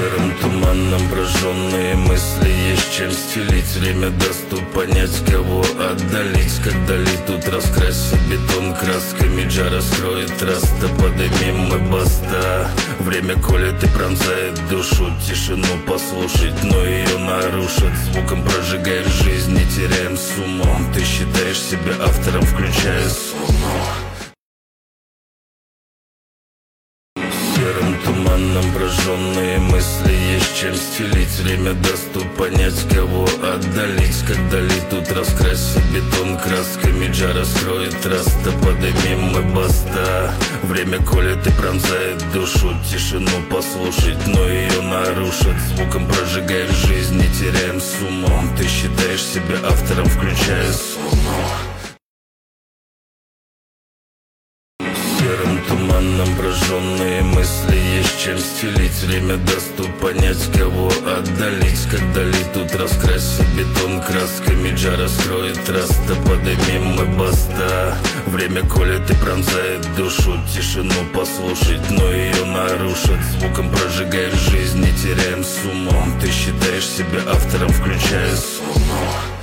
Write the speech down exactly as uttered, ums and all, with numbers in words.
Серым туманом прожженные мысли, есть чем стелить. Время даст понять, кого отдалить. Когда летут, раскрасит бетон красками. Джа раскроет раста, подымем мы баста. Время колет и пронзает душу, тишину послушать, но ее нарушит. Звуком прожигаешь жизнь, не теряем сумму. Ты считаешь себя автором, включая сумму. Серым туманом прожженные мысли, есть чем стелить. Время даст понять, кого отдалить. Когда летут, раскрасит бетон красками. Джа раскроет раста, подымем мы баста. Время колет и пронзает душу, тишину послушать, но ее нарушит. Звуком прожигаешь жизнь, не теряем сумму. Ты считаешь себя автором, включая сумму. Серым туманом прожженные мысли, есть чем стелить. Время даст понять, кого отдалить. Когда летут, раскрасит бетон красками. Джа раскроет раста, подымем мы баста. Время колет и пронзает душу, тишину послушать, но ее нарушит. Звуком прожигаешь жизнь, не теряем сумму. Ты считаешь себя автором, включая сумму.